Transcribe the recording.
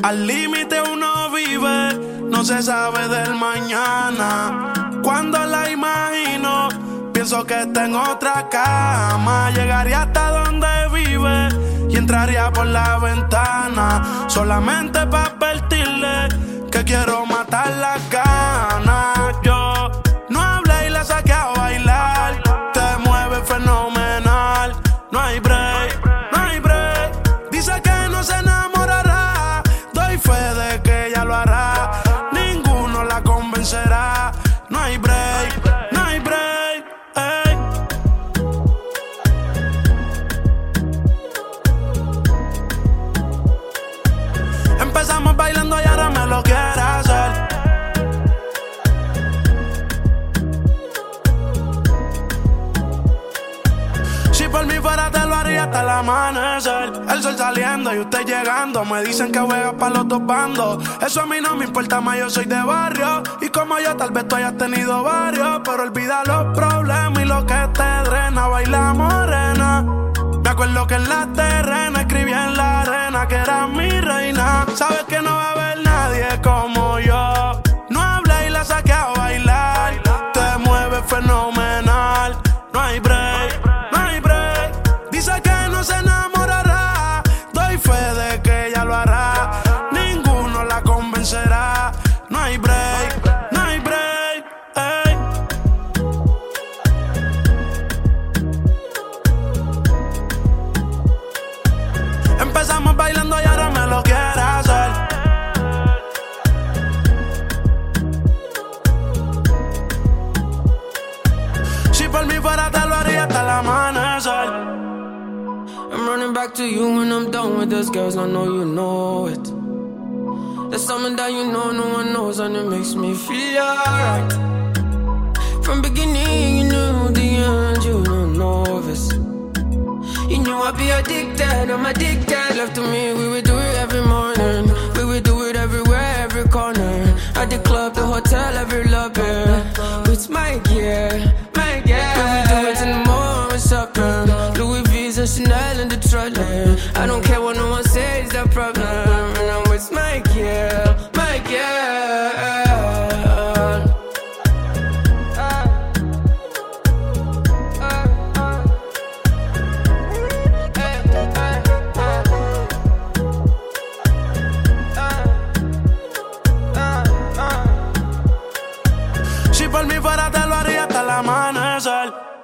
Al límite uno vive, no se sabe del mañana. Cuando la imagino, pienso que está en otra cama. Llegaría hasta donde vive y entraría por la ventana, solamente para advertirle que quiero matar las ganas. Yo no hablé y la saqué a bailar. Te mueve fenomenal, no hay break, no hay break. Dice que no se enamorará, doy fe de que ella lo hará. Ninguno la convencerá, no hay break, no hay break, ey. Empezamos bailando y ahora me lo quiere hacer. Si por mí fuera te lo haría hasta el amanecer. El sol saliendo y usted llegando. Me dicen que juegas para los dos bandos. Eso a mí no me importa más, yo soy de barrio. Y como yo tal vez tú hayas tenido varios. Pero olvida los problemas y lo que te drena. Baila morena. Me acuerdo que en la terrena escribí en la arena que eras mi reina. Sabes que no va a haber nadie como yo. No hablé y la saqué a bailar. Te mueves fenomenal, no hay break, no hay break. Dice que no se enamorará, doy fe de que ella lo hará. Ninguno la convencerá, no hay break, no hay break, ey. Empezamos bailando y ahora me lo quiere hacer. Si por mí fuera te lo haría hasta el amanecer. I'm running back to you when I'm done with this, girls. I know you know it. There's something that you know no one knows, and it makes me feel alright. From beginning, you knew the end, you don't know this. You knew I'd be addicted, I'm addicted. Left to me, we would do it every morning. We would do it everywhere, every corner. At the club, the hotel, every lobby. It's my gear, my gear. We would do it in the morning, we're shopping. Louis V's and Chanel in the trolley. I don't care what no one says, that problem. And I'm with my gear, my gear. Si por mí fuera te lo haría hasta el amanecer.